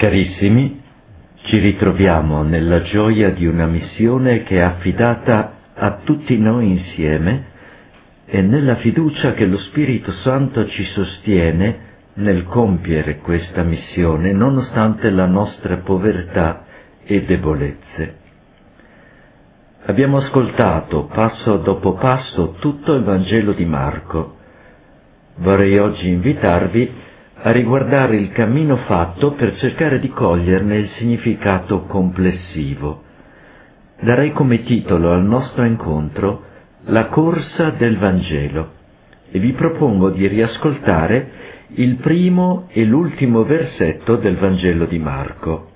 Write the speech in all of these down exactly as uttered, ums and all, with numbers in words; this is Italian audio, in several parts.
Carissimi, ci ritroviamo nella gioia di una missione che è affidata a tutti noi insieme e nella fiducia che lo Spirito Santo ci sostiene nel compiere questa missione nonostante la nostra povertà e debolezze. Abbiamo ascoltato passo dopo passo tutto il Vangelo di Marco. Vorrei oggi invitarvi a riguardare il cammino fatto per cercare di coglierne il significato complessivo. Darei come titolo al nostro incontro La corsa del Vangelo e vi propongo di riascoltare il primo e l'ultimo versetto del Vangelo di Marco.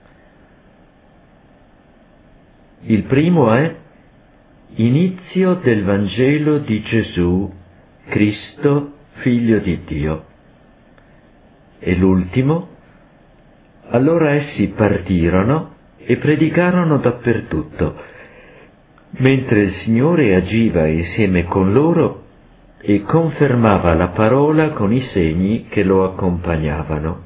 Il primo è: Inizio del Vangelo di Gesù, Cristo, Figlio di Dio. E l'ultimo: allora essi partirono e predicarono dappertutto, mentre il Signore agiva insieme con loro e confermava la parola con i segni che lo accompagnavano.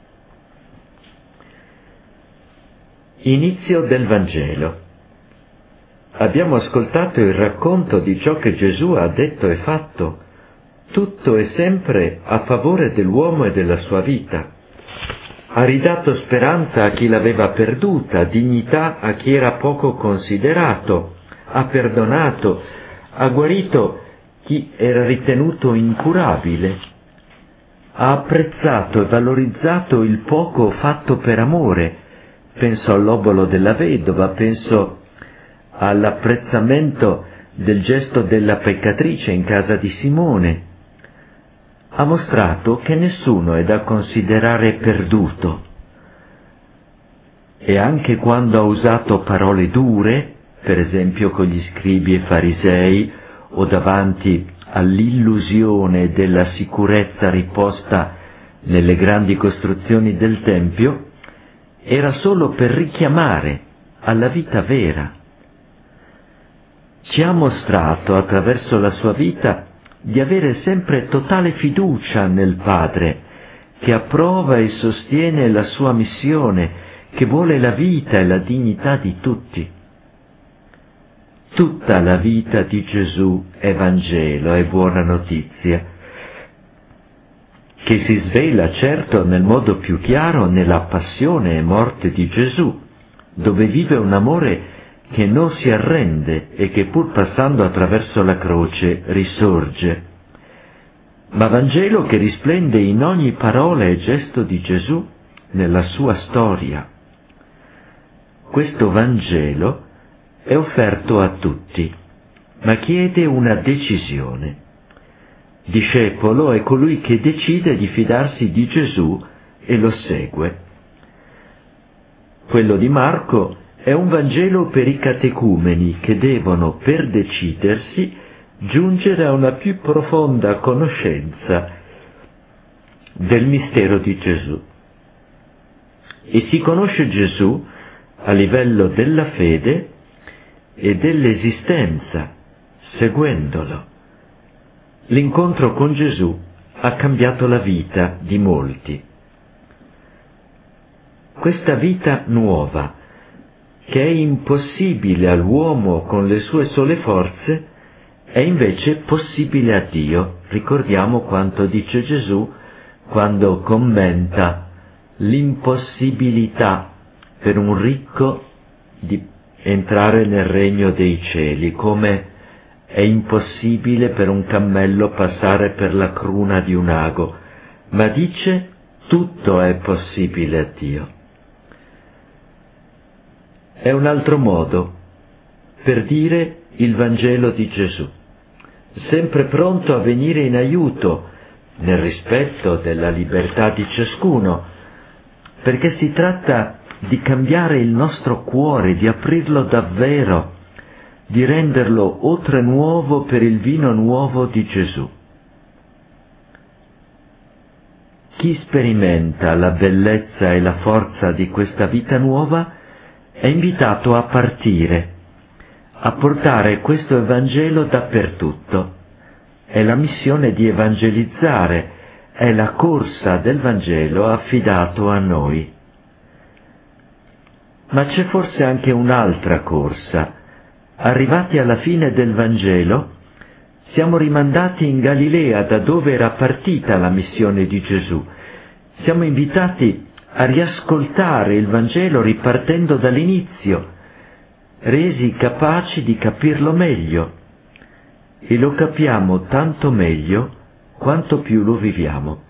Inizio del Vangelo. Abbiamo ascoltato il racconto di ciò che Gesù ha detto e fatto. Tutto e sempre a favore dell'uomo e della sua vita. Ha ridato speranza a chi l'aveva perduta, dignità a chi era poco considerato, ha perdonato, ha guarito chi era ritenuto incurabile, ha apprezzato e valorizzato il poco fatto per amore. Penso all'obolo della vedova, penso all'apprezzamento del gesto della peccatrice in casa di Simone. Ha mostrato che nessuno è da considerare perduto. E anche quando ha usato parole dure, per esempio con gli scribi e farisei, o davanti all'illusione della sicurezza riposta nelle grandi costruzioni del Tempio, era solo per richiamare alla vita vera. Ci ha mostrato attraverso la sua vita di avere sempre totale fiducia nel Padre, che approva e sostiene la sua missione, che vuole la vita e la dignità di tutti. Tutta la vita di Gesù è Vangelo, è buona notizia, che si svela certo nel modo più chiaro nella passione e morte di Gesù, dove vive un amore che non si arrende e che pur passando attraverso la croce risorge. Ma Vangelo che risplende in ogni parola e gesto di Gesù nella sua storia. Questo Vangelo è offerto a tutti, ma chiede una decisione. Discepolo è colui che decide di fidarsi di Gesù e lo segue. Quello di Marco è un Vangelo per i catecumeni che devono, per decidersi, giungere a una più profonda conoscenza del mistero di Gesù. E si conosce Gesù a livello della fede e dell'esistenza, seguendolo. L'incontro con Gesù ha cambiato la vita di molti. Questa vita nuova, che è impossibile all'uomo con le sue sole forze, è invece possibile a Dio. Ricordiamo quanto dice Gesù quando commenta l'impossibilità per un ricco di entrare nel regno dei cieli, come è impossibile per un cammello passare per la cruna di un ago, ma dice tutto è possibile a Dio. È un altro modo per dire il Vangelo di Gesù, sempre pronto a venire in aiuto nel rispetto della libertà di ciascuno, perché si tratta di cambiare il nostro cuore, di aprirlo davvero, di renderlo otre nuovo per il vino nuovo di Gesù. Chi sperimenta la bellezza e la forza di questa vita nuova è invitato a partire, a portare questo Evangelo dappertutto. È la missione di evangelizzare, è la corsa del Vangelo affidato a noi. Ma c'è forse anche un'altra corsa. Arrivati alla fine del Vangelo, siamo rimandati in Galilea, da dove era partita la missione di Gesù. Siamo invitati a riascoltare il Vangelo ripartendo dall'inizio, resi capaci di capirlo meglio, e lo capiamo tanto meglio quanto più lo viviamo.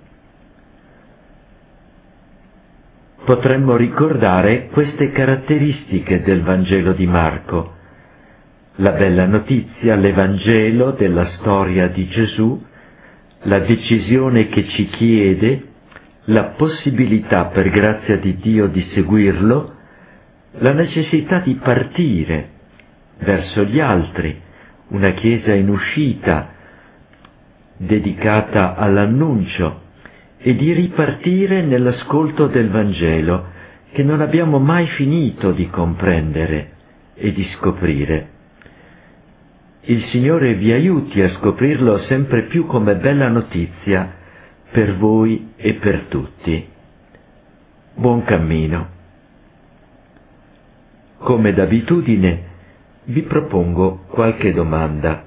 Potremmo ricordare queste caratteristiche del Vangelo di Marco: la bella notizia, l'Evangelo della storia di Gesù, la decisione che ci chiede, la possibilità per grazia di Dio di seguirlo, la necessità di partire verso gli altri, una Chiesa in uscita, dedicata all'annuncio, e di ripartire nell'ascolto del Vangelo, che non abbiamo mai finito di comprendere e di scoprire. Il Signore vi aiuti a scoprirlo sempre più come bella notizia per voi e per tutti. Buon cammino. Come d'abitudine vi propongo qualche domanda.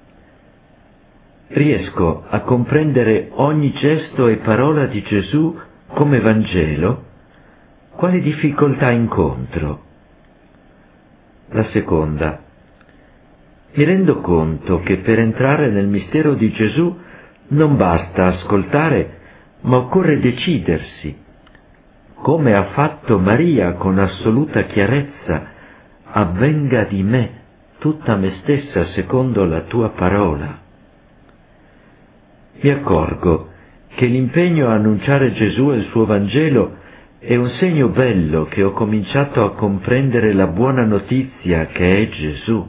Riesco a comprendere ogni gesto e parola di Gesù come Vangelo? Quali difficoltà incontro? La seconda. Mi rendo conto che per entrare nel mistero di Gesù non basta ascoltare, ma occorre decidersi. Come ha fatto Maria con assoluta chiarezza: avvenga di me tutta me stessa secondo la tua parola. Mi accorgo che l'impegno a annunciare Gesù e il suo Vangelo è un segno bello che ho cominciato a comprendere la buona notizia che è Gesù.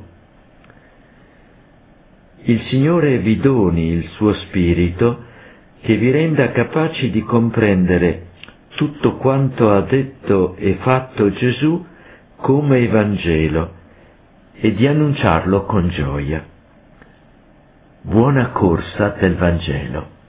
Il Signore vi doni il suo Spirito, che vi renda capaci di comprendere tutto quanto ha detto e fatto Gesù come Evangelo e di annunciarlo con gioia. Buona corsa del Vangelo.